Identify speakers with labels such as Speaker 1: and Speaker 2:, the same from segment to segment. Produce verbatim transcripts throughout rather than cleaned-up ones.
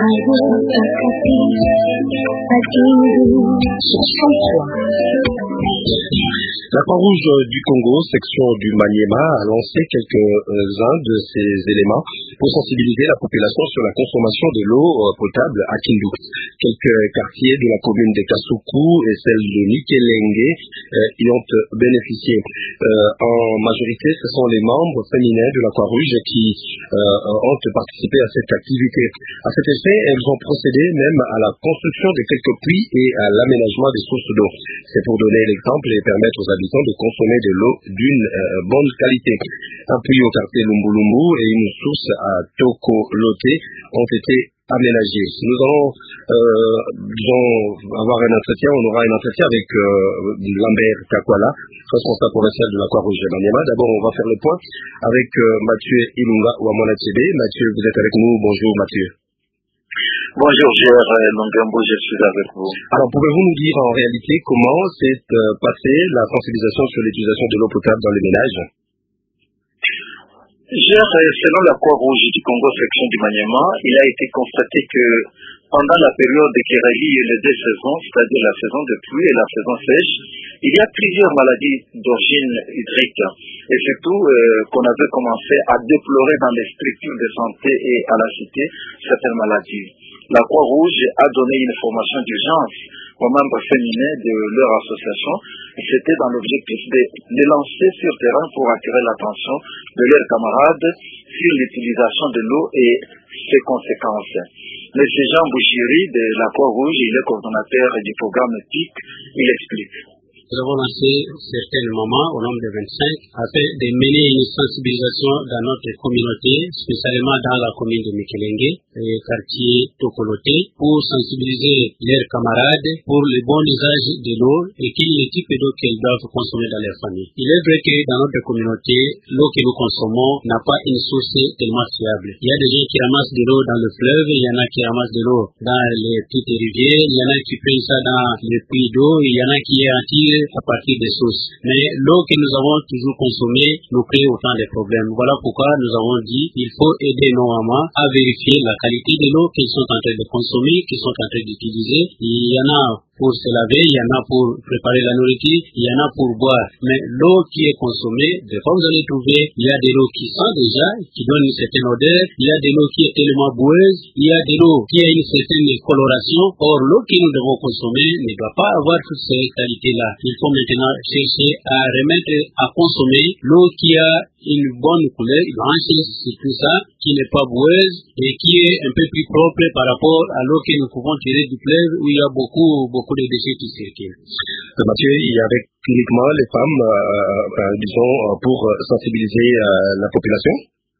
Speaker 1: La Croix-Rouge du Congo, section du Maniema, a lancé quelques-uns de ces éléments pour sensibiliser la population sur la consommation de l'eau potable à Kindu. Quelques quartiers de la commune de Kasuku et celle de Mikelenge euh, y ont bénéficié. Euh, en majorité, ce sont les membres féminins de la Croix-Rouge qui euh, ont participé à cette activité. À cet effet, elles ont procédé même à la construction de quelques puits et à l'aménagement des sources d'eau. C'est pour donner l'exemple et permettre aux habitants de consommer de l'eau d'une euh, bonne qualité. Un puits au quartier Lumbulumbu et une source à Tokolote ont été aménagés. Nous allons euh, disons, avoir un entretien, on aura un entretien avec euh, Lambert Kakwala, responsable provincial de la Croix-Rouge de Maniema. D'abord, on va faire le point avec euh, Mathieu Ilunga ou Amona Tchebe. Mathieu, vous êtes avec nous. Bonjour Mathieu.
Speaker 2: Bonjour Gérard Longambo, je suis avec vous.
Speaker 1: Alors, pouvez-vous nous dire en réalité comment s'est euh, passée la sensibilisation sur l'utilisation de l'eau potable dans les ménages?
Speaker 2: Gérard, selon la Croix-Rouge du Congo, section du Maniema, il a été constaté que pendant la période qui relie les deux saisons, c'est-à-dire la saison de pluie et la saison sèche, il y a plusieurs maladies d'origine hydrique. Et surtout euh, qu'on avait commencé à déplorer dans les structures de santé et à la cité certaines maladies. La Croix-Rouge a donné une formation d'urgence aux membres féminins de leur association. C'était dans l'objectif de les lancer sur terrain pour attirer l'attention de leurs camarades sur l'utilisation de l'eau et ses conséquences. Monsieur Jean Bouchiri de la Croix-Rouge, il est coordonnateur du programme P I C, il explique.
Speaker 3: Nous avons lancé certains moments au nombre de vingt-cinq afin de mener une sensibilisation dans notre communauté, spécialement dans la commune de Mikelenge, et quartier Tokolote, pour sensibiliser leurs camarades pour le bon usage de l'eau et quel est le type d'eau qu'elles doivent consommer dans leur famille. Il est vrai que dans notre communauté, l'eau que nous consommons n'a pas une source tellement fiable. Il y a des gens qui ramassent de l'eau dans le fleuve, il y en a qui ramassent de l'eau dans les petites rivières, il y en a qui prennent ça dans les puits d'eau, il y en a qui en tirent à partir des sources. Mais l'eau que nous avons toujours consommée nous crée autant de problèmes. Voilà pourquoi nous avons dit qu'il faut aider nos mamans à vérifier la qualité de l'eau qu'elles sont en train de consommer, qu'elles sont en train d'utiliser. Il y en a pour se laver, il y en a pour préparer la nourriture, il y en a pour boire. Mais l'eau qui est consommée, des fois vous allez trouver, il y a de l'eau qui sent déjà, qui donne une certaine odeur, il y a de l'eau qui est tellement boueuse, il y a de l'eau qui a une certaine coloration. Or, l'eau que nous devons consommer ne doit pas avoir toutes ces qualités-là. Il faut maintenant chercher à remettre à consommer l'eau qui a une bonne couleur, blanche, c'est tout ça, qui n'est pas boueuse et qui est un peu plus propre par rapport à l'eau que nous pouvons tirer du fleuve où il y a beaucoup, beaucoup de déchets qui circulent.
Speaker 1: Euh, Mathieu, il y avait uniquement les femmes, euh, euh, disons, pour sensibiliser euh, la population?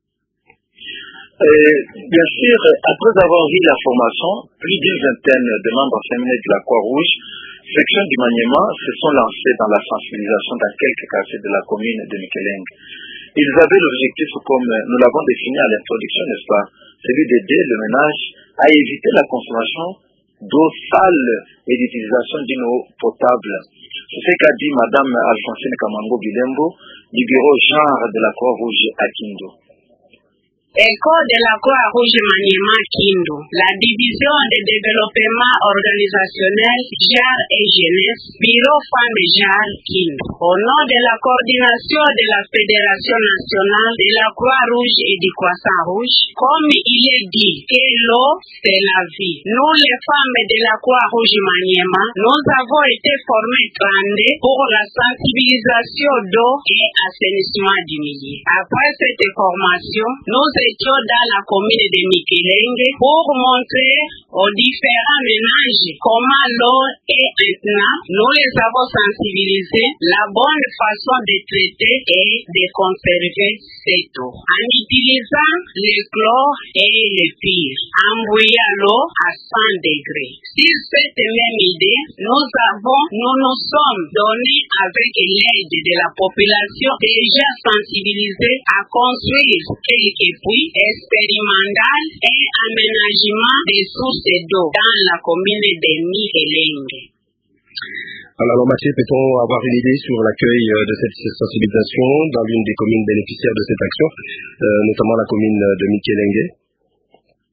Speaker 2: Euh, bien sûr, après avoir vu la formation, plus d'une vingtaine de membres féminins de la Croix-Rouge, section du Maniema, se sont lancés dans la sensibilisation dans quelques quartiers de la commune de Mikelenge. Ils avaient l'objectif, comme nous l'avons défini à l'introduction, n'est-ce pas, celui d'aider le ménage à éviter la consommation d'eau sale et l'utilisation d'une eau potable. C'est ce qu'a dit Madame Alphonsine Kamango Bilembo du bureau genre de la Croix-Rouge à Kindu.
Speaker 4: École de la Croix-Rouge Maniema Kindu, la division de développement organisationnel, genre et jeunesse, bureau femmes et genre Kindu. Au nom de la coordination de la Fédération nationale de la Croix-Rouge et du Croissant-Rouge, comme il est dit que l'eau, c'est la vie. Nous, les femmes de la Croix-Rouge Maniema, nous avons été formées trente pour la sensibilisation d'eau et assainissement du milieu. Après cette formation, nous étions dans la commune de Mikelenge pour montrer aux différents ménages comment l'eau est maintenant. Nous les avons sensibilisés la bonne façon de traiter et de conserver cette eau. En utilisant le chlore et le pire, en bouillant l'eau à cent degrés. Sur cette même idée, nous avons, nous nous sommes donnés avec l'aide de la population déjà sensibilisée à construire quelques puits expérimental et aménagement des sources d'eau dans la commune de Mikelenge.
Speaker 1: Alors Mathieu, peut-on avoir une idée sur l'accueil de cette sensibilisation dans l'une des communes bénéficiaires de cette action, euh, notamment la commune de Mikelenge?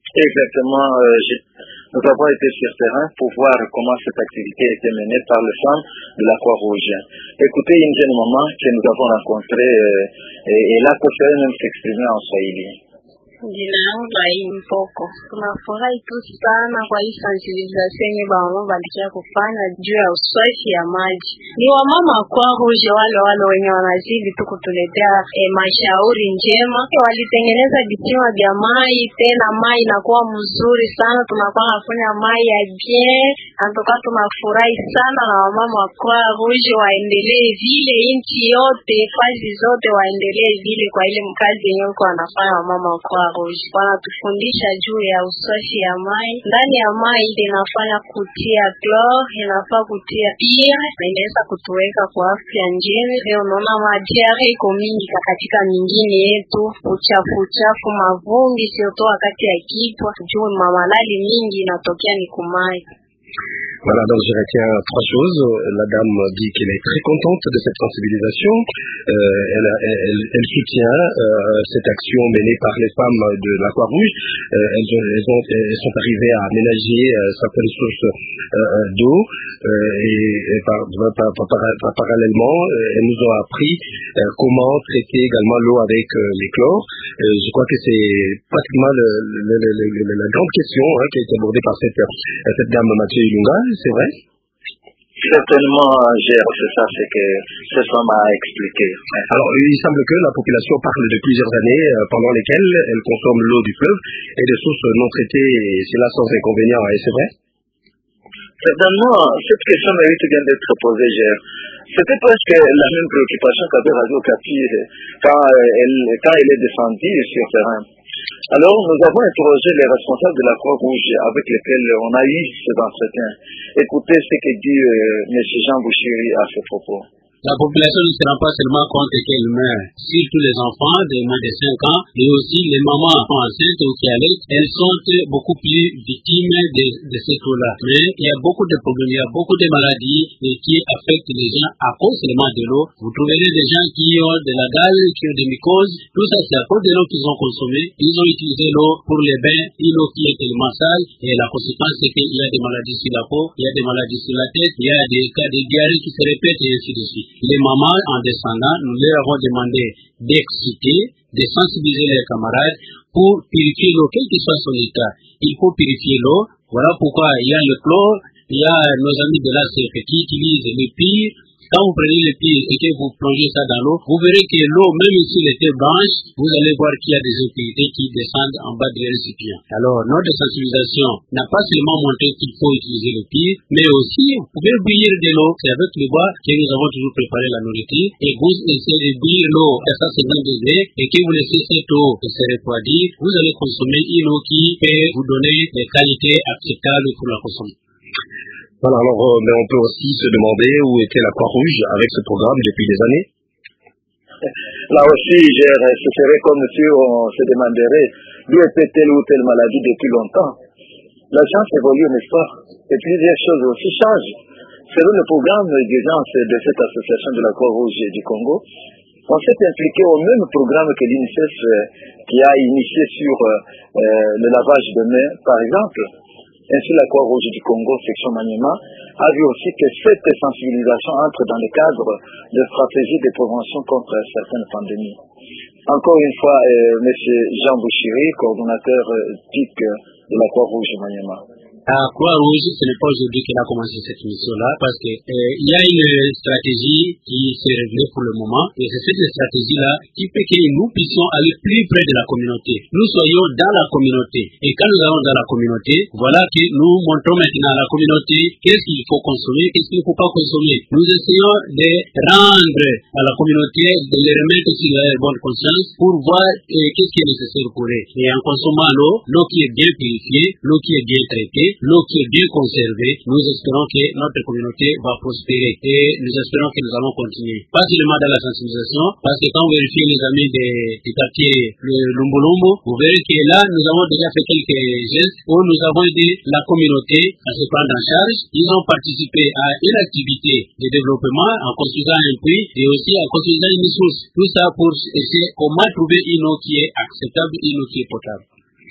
Speaker 2: Exactement. Euh, nous avons été sur terrain pour voir comment cette activité était menée par les femmes de la Croix-Rouge. Écoutez une jeune maman que nous avons rencontrée euh, et elle a préféré même s'exprimer en swahili.
Speaker 5: Jina yangu Rahim Mpoko. Tunafurahi tu sana kwa hii sensibilisation yenye bamama balikia kufanya juu ya usafi ya maji. Ni wamama kwa Rouge wale wale wenye wanazidi tu kutuletea e, mashauri njema. Walitengeneza visima vya mai, tena mai inakuwa mzuri sana, tunakuwa nafanya mai ya bien. Antoka tunafurahi sana na wamama kwa Rouge waendelee vile, inchi yote, fazi zote waendelee vile kwa ile mkazi yenyewe kwa wanafanya wamama kwa wanatufundisha juu ya usafi ya mai. Ndani ya mai ile inafanya kutia chlor, inafaa kutia pia na inaweza kutuweka kwa afya njema. Leo unaona madiare iko mingi katika mingine yetu, uchafu uchafu, mavumbi sio tu wakati ya kichwa, juu mamalali mingi inatokea ni kumai.
Speaker 1: Voilà, donc je retiens trois choses. La dame dit qu'elle est très contente de cette sensibilisation. Euh, elle, elle, elle soutient euh, cette action menée par les femmes de la Croix-Rouge. Euh, elles, elles, ont, elles sont arrivées à aménager euh, certaines sources euh, d'eau euh, et, et par, par, par, par, par, parallèlement, euh, elles nous ont appris euh, comment traiter également l'eau avec euh, les chlores. Euh, je crois que c'est pratiquement le, le, le, le, le, la grande question hein, qui a été abordée par cette, cette dame Mathieu Ilunga. C'est vrai?
Speaker 2: Certainement, Gérard, c'est ça, c'est que cette femme a expliqué.
Speaker 1: Alors, il semble que la population parle de plusieurs années euh, pendant lesquelles elle consomme l'eau du fleuve et des sources non traitées, et c'est là sans inconvénient, et c'est vrai?
Speaker 2: Certainement, cette question mérite bien d'être posée, Gérard. C'était presque la même préoccupation qu'avait Radio Capi quand elle, quand elle est descendue sur terrain. Alors, nous avons interrogé les responsables de la Croix-Rouge avec lesquels on a eu cet entretien. Écoutez ce que dit euh, M. Jean Bouchiri à ce propos.
Speaker 3: La population ne se rend pas seulement compte qu'elle meurt, surtout les enfants de moins de cinq ans, mais aussi les mamans enceintes ou qui allaitent, elles sont beaucoup plus victimes de, de cette eau-là. Mais il y a beaucoup de problèmes, il y a beaucoup de maladies qui affectent les gens à cause seulement de l'eau. Vous trouverez des gens qui ont de la gale, qui ont des mycoses, tout ça c'est à cause de l'eau qu'ils ont consommée. Ils ont utilisé l'eau pour les bains, une eau qui est tellement sale, et la conséquence c'est qu'il y a des maladies sur la peau, il y a des maladies sur la tête, il y a des cas de diarrhée qui se répètent et ainsi de suite. Les mamans, en descendant, nous leur avons demandé d'exciter, de sensibiliser les camarades pour purifier l'eau, quel que soit son état. Il faut purifier l'eau. Voilà pourquoi il y a le chlore, il y a nos amis de la C F qui utilisent le pire. Quand vous prenez le pire et que vous plongez ça dans l'eau, vous verrez que l'eau, même si elle était blanche, vous allez voir qu'il y a des impurités qui descendent en bas du récipient. Alors, notre sensibilisation n'a pas seulement montré qu'il faut utiliser le pire, mais aussi, vous pouvez bouillir de l'eau. C'est avec le bois que nous avons toujours préparé la nourriture. Et vous essayez de bouillir l'eau à cent cinquante degrés et que vous laissez cette eau se refroidir, vous allez consommer une eau qui peut vous donner des qualités acceptables pour la consommer.
Speaker 1: Voilà, alors euh, mais on peut aussi se demander où était la Croix-Rouge avec ce programme depuis des années.
Speaker 2: Là aussi, ce serait comme si on se demanderait d'où était telle ou telle maladie depuis longtemps. La science évolue, n'est-ce pas? Et plusieurs choses aussi changent. Selon le programme d'urgence de cette association de la Croix-Rouge du Congo, on s'est impliqué au même programme que l'UNICEF qui a initié sur euh, le lavage de mains, par exemple. Ainsi, la Croix-Rouge du Congo, section Maniema, a vu aussi que cette sensibilisation entre dans le cadre de stratégies de prévention contre certaines pandémies. Encore une fois, euh, M. Jean Bouchiri, coordonnateur euh, P I C de la Croix-Rouge Maniema.
Speaker 3: La Croix-Rouge, ce n'est pas aujourd'hui qu'elle a commencé cette mission-là, parce qu'il euh, y a une stratégie qui s'est révélée pour le moment, et c'est cette stratégie-là qui fait que nous puissions aller plus près de la communauté. Nous soyons dans la communauté, et quand nous allons dans la communauté, voilà que nous montrons maintenant à la communauté qu'est-ce qu'il faut consommer, qu'est-ce qu'il ne faut pas consommer. Nous essayons de rendre à la communauté, de les remettre sur la bonne conscience pour voir euh, qu'est-ce qui est nécessaire pour eux. Et en consommant l'eau, l'eau qui est bien purifiée, l'eau qui est bien traitée, l'eau qui est bien conservée, nous espérons que notre communauté va prospérer et nous espérons que nous allons continuer. Pas seulement dans la sensibilisation, parce que quand vous vérifiez les amis du quartier le Lumbolombo, vous verrez que là, nous avons déjà fait quelques gestes où nous avons aidé la communauté à se prendre en charge. Ils ont participé à une activité de développement en construisant un puits et aussi en construisant une source. Tout ça pour essayer comment trouver une eau qui est acceptable, une eau qui est potable.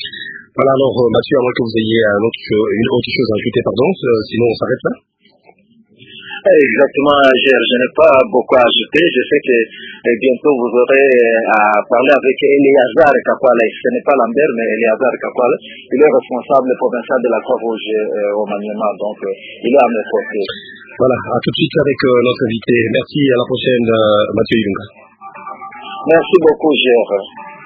Speaker 1: Voilà, alors euh, Mathieu, à moins que vous ayez un autre, une autre chose à ajouter, pardon, euh, sinon on s'arrête là.
Speaker 2: Exactement, je, je n'ai pas beaucoup à ajouter. Je sais que eh, bientôt vous aurez à parler avec Eleazar Kakwala. Ce n'est pas Lambert, mais Eleazar Kakwala. Il est responsable provincial de la Croix-Rouge euh, au Maniema, donc euh, il est à mes côtés.
Speaker 1: Voilà, à tout de suite avec euh, notre invité. Merci, à la prochaine, euh, Mathieu Ilunga.
Speaker 2: Merci beaucoup, Gérard.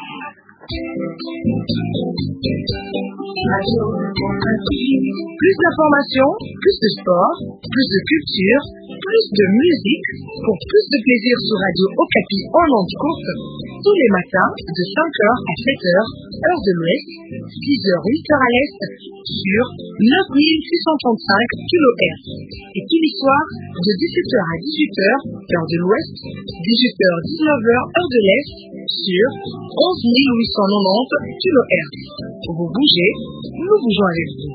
Speaker 6: Plus d'informations, plus de sport, plus de culture, plus de musique, pour plus de plaisir sur Radio Okapi en ondes courtes, tous les matins de cinq heures à sept heures, heure de l'Ouest, six heures huit heures à l'Est, sur neuf mille six cent trente-cinq kilohertz. Et tous les soirs, de dix-sept heures à dix-huit heures, heure de l'Ouest, dix-huit heures dix-neuf heures, heure de l'Est, sur onze mille huit cent quatre-vingt-dix kilohertz. Vous bougez, nous bougeons avec vous.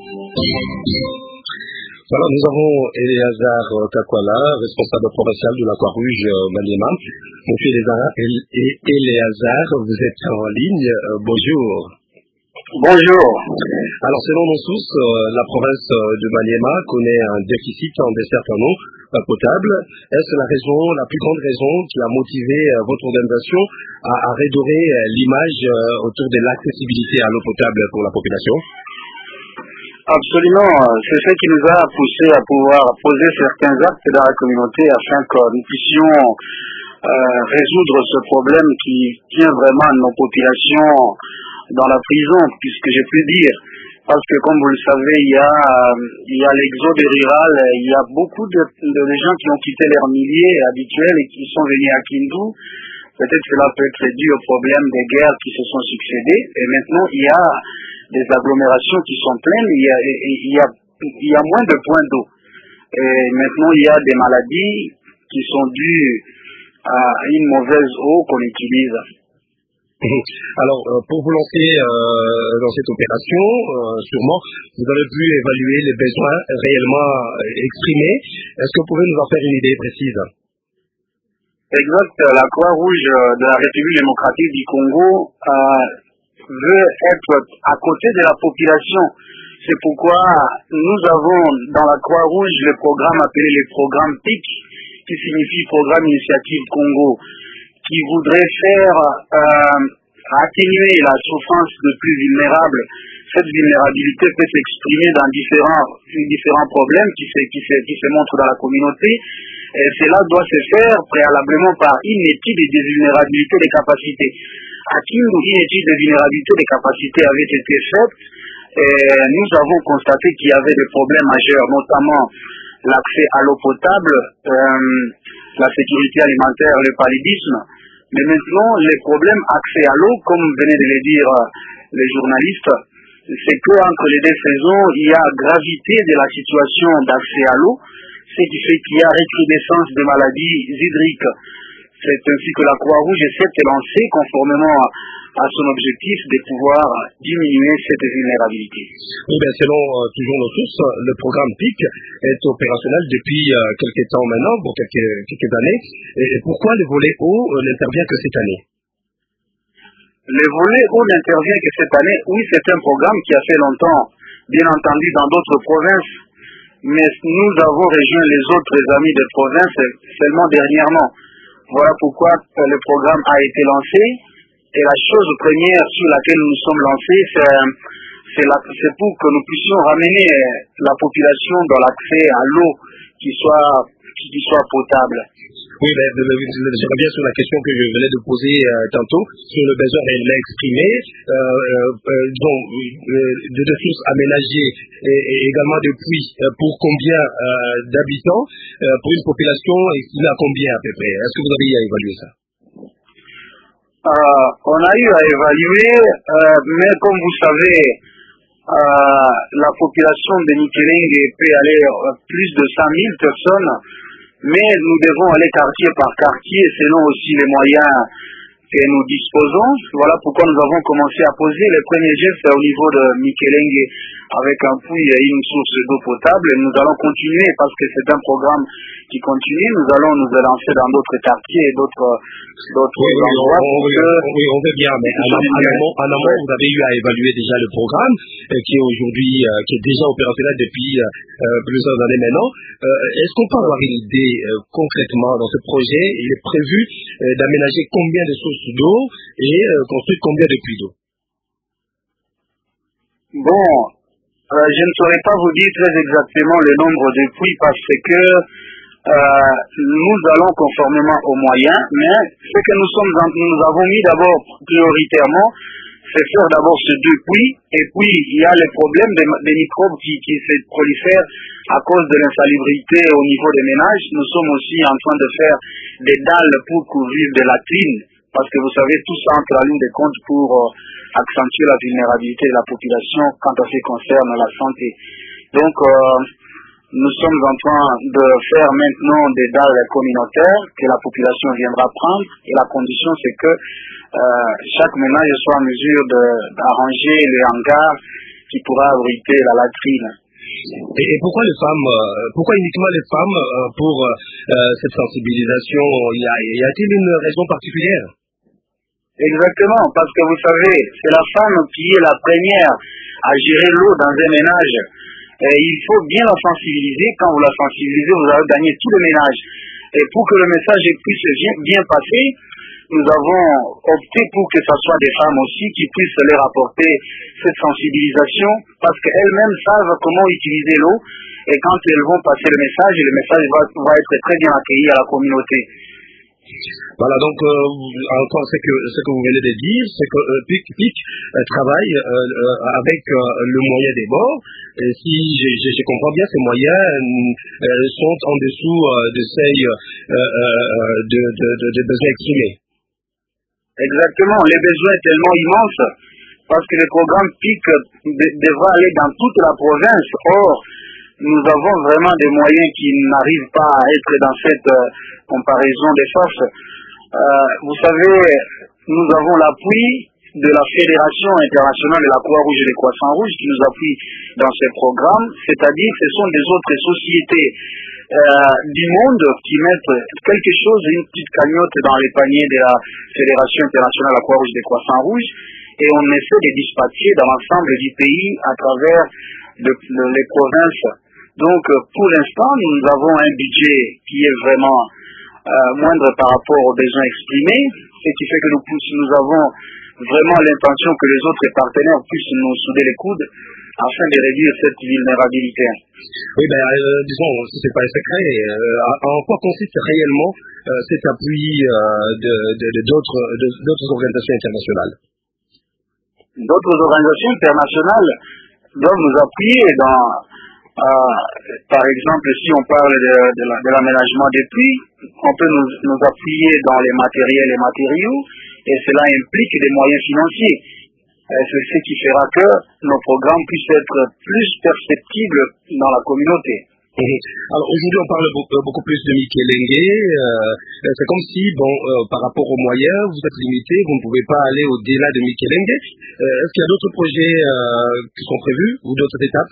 Speaker 1: Voilà, nous avons Eleazar Kakwala, responsable provincial de la Croix-Rouge euh, Maniema. Monsieur Eleazar, Eleazar, vous êtes en ligne. Euh, bonjour.
Speaker 2: Bonjour.
Speaker 1: Alors, selon nos sources, euh, la province de Maniema connaît un déficit en dessertes en eau euh, potable. Est-ce la raison, la plus grande raison qui a motivé euh, votre organisation à, à redorer euh, l'image euh, autour de l'accessibilité à l'eau potable pour la population?
Speaker 2: Absolument, c'est ce qui nous a poussé à pouvoir poser certains actes dans la communauté afin que nous puissions euh, résoudre ce problème qui tient vraiment nos populations dans la prison, puisque j'ai pu dire, parce que comme vous le savez, il y a, il y a l'exode rural, il y a beaucoup de, de gens qui ont quitté leurs milliers habituels et qui sont venus à Kindu. Peut-être que cela peut être dû au problème des guerres qui se sont succédées, et maintenant il y a des agglomérations qui sont pleines, il y a, il y a, il y a moins de points d'eau. Et maintenant, il y a des maladies qui sont dues à une mauvaise eau qu'on utilise.
Speaker 1: Alors, euh, pour vous lancer euh, dans cette opération, euh, sûrement, vous avez pu évaluer les besoins réellement exprimés. Est-ce que vous pouvez nous en faire une idée précise?
Speaker 2: Exact. La Croix-Rouge de la République démocratique du Congo euh, veut être à côté de la population. C'est pourquoi nous avons dans la Croix-Rouge le programme appelé le programme P I C, qui signifie Programme Initiative Congo, qui voudrait faire euh, atténuer la souffrance des plus vulnérables. Cette vulnérabilité peut s'exprimer dans différents, différents problèmes qui se, qui, se, qui se montrent dans la communauté. Et cela doit se faire préalablement par une étude de vulnérabilité des capacités. À Kindu, une étude de vulnérabilité des capacités avait été faite et nous avons constaté qu'il y avait des problèmes majeurs, notamment l'accès à l'eau potable, euh, la sécurité alimentaire, le paludisme. Mais maintenant, les problèmes accès à l'eau, comme venaient de le dire les journalistes, c'est qu'entre les deux saisons, il y a gravité de la situation d'accès à l'eau, ce qui fait qu'il y a recrudescence de maladies hydriques. C'est ainsi que la Croix-Rouge essaie de lancer conformément à, à son objectif de pouvoir diminuer cette vulnérabilité.
Speaker 1: Oui, bien, selon euh, toujours nos sources, le programme P I C est opérationnel depuis euh, quelques temps maintenant, pour quelques, quelques années. Et pourquoi le volet eau euh, n'intervient que cette année?
Speaker 2: Le volet eau n'intervient que cette année. Oui, c'est un programme qui a fait longtemps, bien entendu, dans d'autres provinces. Mais nous avons rejoint les autres amis de province seulement dernièrement. Voilà pourquoi le programme a été lancé. Et la chose première sur laquelle nous nous sommes lancés, c'est pour que nous puissions ramener la population dans l'accès à l'eau qui soit, qui soit potable.
Speaker 1: Oui, ben, je reviens sur la question que je venais de poser euh, tantôt, sur le besoin réellement exprimé, euh, euh, donc, euh, de, de sources aménagées et, et également de puits. Euh, pour combien euh, d'habitants, euh, pour une population estimée à combien à peu près? Est-ce que vous avez eu à évaluer ça?
Speaker 2: euh, On a eu à évaluer, euh, mais comme vous savez, euh, la population de Mikelenge peut aller à plus de cent mille personnes. Mais nous devons aller quartier par quartier selon aussi les moyens que nous disposons. Voilà pourquoi nous avons commencé à poser les premiers gestes au niveau de Mikelengue avec un puits et une source d'eau potable. Nous allons continuer parce que c'est un programme qui continue. Nous allons nous lancer dans d'autres quartiers et d'autres d'autres
Speaker 1: oui, oui,
Speaker 2: endroits.
Speaker 1: On, on, que... oui, on veut bien, mais en, en, amont, en amont, vous avez eu à évaluer déjà le programme euh, qui est aujourd'hui, euh, qui est déjà opérationnel depuis euh, plusieurs années maintenant. Euh, est-ce qu'on peut avoir une idée euh, concrètement dans ce projet? Il est prévu euh, d'aménager combien de sources d'eau et euh, construire combien de puits d'eau?
Speaker 2: Bon, euh, je ne saurais pas vous dire très exactement le nombre de puits parce que euh, nous allons conformément aux moyens, mais ce que nous sommes en, nous avons mis d'abord prioritairement, c'est faire d'abord ces deux puits, et puis il y a les problèmes des, des microbes qui, qui se prolifèrent à cause de l'insalubrité au niveau des ménages. Nous sommes aussi en train de faire des dalles pour couvrir des latrines, parce que vous savez, tout ça entre la ligne des comptes pour euh, accentuer la vulnérabilité de la population quand ça se concerne la santé. Donc, euh, nous sommes en train de faire maintenant des dalles communautaires que la population viendra prendre, et la condition c'est que euh, chaque ménage soit en mesure d'arranger les hangars qui pourra abriter la latrine.
Speaker 1: Et, et pourquoi les femmes, euh, pourquoi uniquement les femmes euh, pour euh, cette sensibilisation? Y a, y a-t-il une raison particulière?
Speaker 2: Exactement, parce que vous savez, c'est la femme qui est la première à gérer l'eau dans un ménage. Et il faut bien la sensibiliser. Quand vous la sensibilisez, vous allez gagner tout le ménage. Et pour que le message puisse bien, bien passer, nous avons opté pour que ce soit des femmes aussi qui puissent leur apporter cette sensibilisation, parce qu'elles-mêmes savent comment utiliser l'eau, et quand elles vont passer le message, le message va, va être très bien accueilli à la communauté.
Speaker 1: Voilà, donc euh, encore ce que, ce que vous venez de dire, c'est que euh, P I C, P I C euh, travaille euh, euh, avec euh, le moyen des bords. Et si je, je, je comprends bien, ces moyens euh, sont en dessous euh, de seuil euh, euh, de, de, de, de besoins exprimés.
Speaker 2: Exactement, les besoins sont tellement immenses parce que le programme P I C de, devra aller dans toute la province. Or, nous avons vraiment des moyens qui n'arrivent pas à être dans cette euh, comparaison des forces. Euh, vous savez, nous avons l'appui de la Fédération internationale de la Croix-Rouge et des Croissants-Rouges qui nous appuie dans ces programmes, c'est-à-dire que ce sont des autres sociétés euh, du monde qui mettent quelque chose, une petite cagnotte dans les paniers de la Fédération internationale de la Croix-Rouge et des Croissants-Rouges, et on essaie de dispatcher dans l'ensemble du pays à travers de, de, les provinces. Donc, pour l'instant, nous avons un budget qui est vraiment euh, moindre par rapport aux besoins exprimés, ce qui fait que nous, nous avons vraiment l'intention que les autres partenaires puissent nous souder les coudes afin de réduire cette vulnérabilité.
Speaker 1: Oui, ben, euh, disons, si ce n'est pas un secret, euh, en quoi consiste réellement euh, cet appui euh, de d'autres organisations internationales?
Speaker 2: D'autres organisations internationales doivent nous appuyer dans... Euh, par exemple, si on parle de, de, la, de l'aménagement des puits, on peut nous, nous appuyer dans les matériels et matériaux, et cela implique des moyens financiers. Et c'est ce qui fera que nos programmes puissent être plus perceptibles dans la communauté.
Speaker 1: Mmh. Alors aujourd'hui, on parle beaucoup, beaucoup plus de Mikelengue. Euh, c'est comme si, bon, euh, par rapport aux moyens, vous êtes limité, vous ne pouvez pas aller au-delà de Mikelengue. Euh, est-ce qu'il y a d'autres projets euh, qui sont prévus ou d'autres étapes?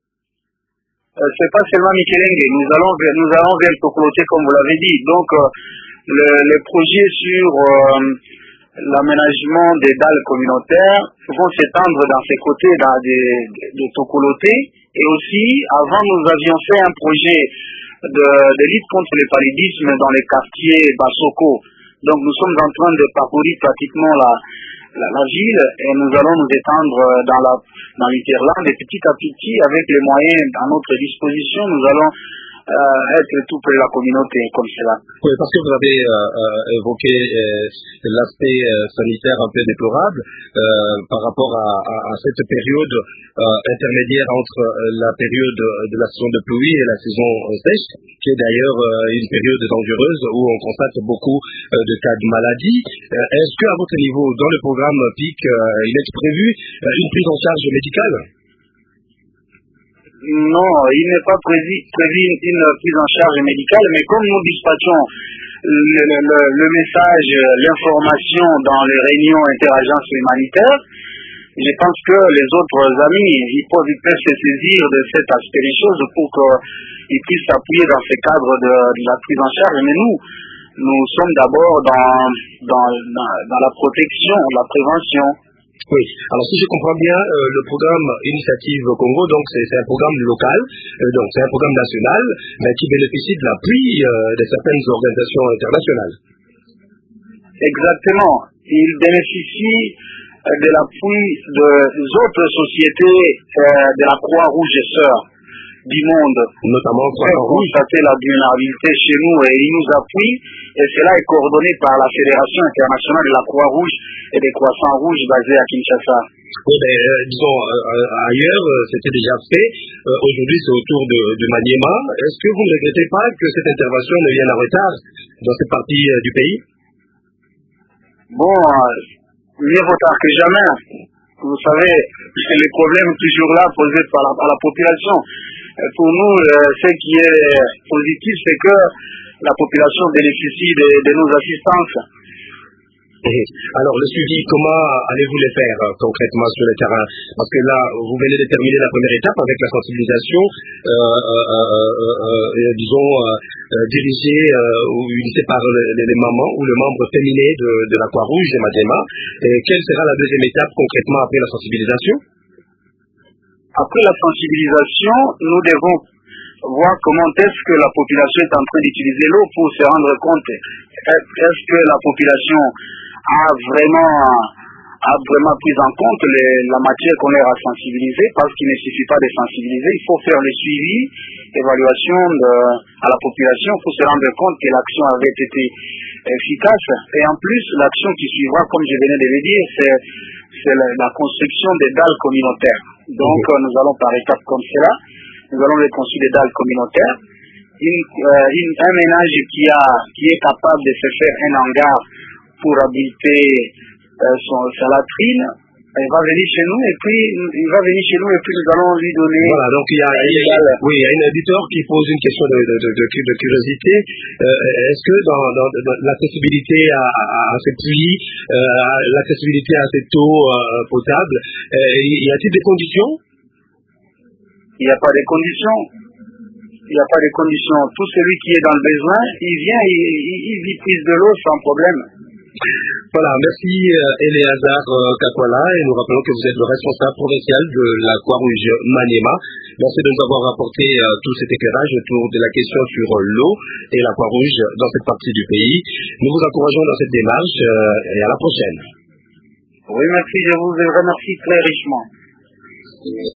Speaker 2: Euh, c'est pas seulement Mikelengue, nous allons vers, nous allons vers le Tokoloté comme vous l'avez dit. Donc euh, le, les projets sur euh, l'aménagement des dalles communautaires vont s'étendre dans ces côtés dans des, des, des Tokoloté. Et aussi, avant nous avions fait un projet de, de lutte contre le paludisme dans les quartiers Bassoko. Donc nous sommes en train de parcourir pratiquement la La, la ville, et nous allons nous étendre dans la dans l'Interland, et petit à petit, avec les moyens à notre disposition, nous allons euh, être tout près de la communauté, comme cela.
Speaker 1: Oui, parce que vous avez euh, euh, évoqué euh, l'aspect euh, sanitaire un peu déplorable euh, par rapport à, à, à cette période euh, intermédiaire entre euh, la période de la saison de pluie et la saison euh, sèche, qui est d'ailleurs euh, une période dangereuse où on constate beaucoup euh, de cas de maladie. Euh, Est-ce qu'à votre niveau, dans le programme P I C, euh, il est prévu euh, une prise en charge médicale?
Speaker 2: Non, il n'est pas prévu, prévu une, une prise en charge médicale, mais comme nous dispatchons le, le, le message, l'information dans les réunions interagences humanitaires. Je pense que les autres amis, ils peuvent, ils peuvent se saisir de cet aspect des choses pour qu'ils puissent s'appuyer dans ces cadres de, de la prise en charge. Mais nous, nous sommes d'abord dans, dans, dans, dans la protection, la prévention.
Speaker 1: Oui, alors si je comprends bien, euh, le programme Initiative Congo, donc c'est un programme local, euh, donc c'est un programme national, mais qui bénéficie de l'appui euh, de certaines organisations internationales.
Speaker 2: Exactement. Il bénéficie de l'appui des autres sociétés euh, de la Croix-Rouge sœur du monde.
Speaker 1: Notamment
Speaker 2: Croix-Rouge. Constater la vulnérabilité chez nous et il nous appuie et cela est coordonné par la Fédération internationale de la Croix-Rouge et des Croissants Rouges basée à Kinshasa.
Speaker 1: Oui, mais euh, disons, euh, ailleurs, euh, c'était déjà fait. Euh, Aujourd'hui, c'est autour de, de Maniema. Est-ce que vous ne regrettez pas que cette intervention ne vienne en retard dans cette partie euh, du pays?
Speaker 2: Bon, euh, mieux vaut tard que jamais. Vous savez, c'est le problème toujours là posé par la, par la population. Et pour nous, euh, ce qui est positif, c'est que la population bénéficie de, de nos assistances.
Speaker 1: Alors, le suivi, comment allez-vous les faire euh, concrètement sur le terrain? Parce que là, vous venez de terminer la première étape avec la sensibilisation, euh, euh, euh, euh, disons, euh, euh, dirigée euh, ou unité par les, les mamans ou le membre féminin de, de la Croix-Rouge de Madema. Et quelle sera la deuxième étape concrètement après la sensibilisation?
Speaker 2: Après la sensibilisation, nous devons voir comment est-ce que la population est en train d'utiliser l'eau pour se rendre compte. Est-ce que la population a vraiment, a vraiment pris en compte les, la matière qu'on leur a sensibilisée, parce qu'il ne suffit pas de sensibiliser, il faut faire le suivi, évaluation de, à la population pour se rendre compte que l'action avait été efficace. Et en plus, l'action qui suivra, comme je venais de le dire, c'est la, la construction des dalles communautaires. Donc mmh. nous allons par étapes comme cela, nous allons construire des dalles communautaires. Une, euh, une, un ménage qui, a, qui est capable de se faire un hangar pour habiter euh, son, sa latrine, il va venir chez nous et puis il va venir chez nous et puis nous allons lui donner.
Speaker 1: Voilà, donc il y a, il y a, oui, il y a un auditeur qui pose une question de, de, de, de, de curiosité. Euh, Est-ce que dans, dans, dans l'accessibilité à, à, à ces puits, euh, l'accessibilité à cette eau euh, potable, euh, y a-t-il des conditions?
Speaker 2: Il n'y a pas de conditions. Il n'y a pas de conditions. Tout celui qui est dans le besoin, il vient, il, il, il utilise de l'eau sans problème.
Speaker 1: Voilà, merci euh, Eleazar euh, Kakwala, et nous rappelons que vous êtes le responsable provincial de la Croix-Rouge Maniema. Merci de nous avoir apporté euh, tout cet éclairage autour de la question sur euh, l'eau et la Croix-Rouge dans cette partie du pays. Nous vous encourageons dans cette démarche euh, et à la prochaine.
Speaker 2: Oui, merci, je vous remercie très richement.